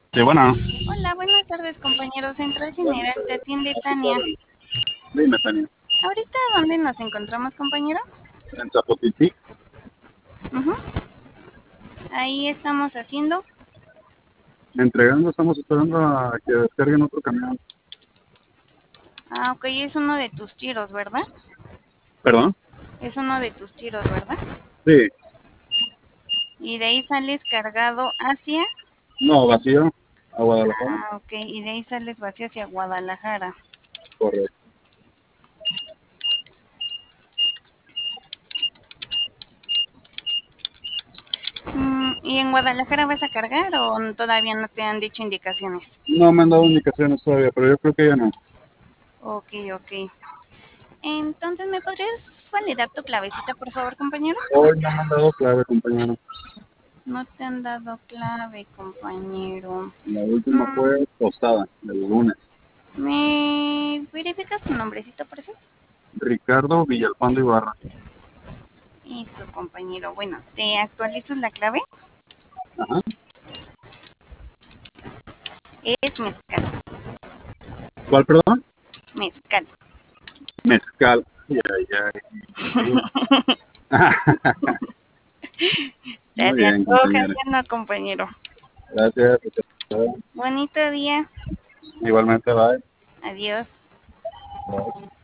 Sí, bueno, Hola, buenas tardes, compañero Central General. Te atiende Tania. dime, Tania. ¿Ahorita dónde nos encontramos, compañero? En Zapotitlán, Ujú. Ahí estamos haciendo. entregando, estamos esperando a que descarguen otro camión. Ah, ok, es uno de tus tiros, ¿verdad? ¿Perdón? Es uno de tus tiros, ¿verdad? Sí, Y de ahí sales cargado hacia. no, vacío, a Guadalajara. Ah, ok, y de ahí sales vacío hacia Guadalajara. Correcto. ¿Y en Guadalajara vas a cargar o todavía no te han dicho indicaciones? No me han dado indicaciones todavía, pero yo creo que ya no. Ok, ok. Entonces, ¿me podrías validar tu clavecita, por favor, compañero? Hoy no me han dado clave, compañero. No te han dado clave, compañero. La última Mm, fue postada, el lunes. ¿Me verificas tu nombrecito, por favor? Ricardo Villalpando Ibarra. Eso, compañero. Bueno, ¿te actualizas la clave? Ajá. Es mezcal. ¿Cuál, perdón? Mezcal. Mezcal. Ay, ay, ay. Te Muy se bien, antoja, compañero. ya no, compañero. Gracias. Bonito día. Igualmente, bye. Adiós. Bye.